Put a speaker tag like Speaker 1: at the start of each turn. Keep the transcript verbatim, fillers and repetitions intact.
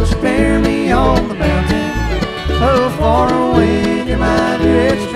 Speaker 1: spare me on the mountain, so far away in my direction.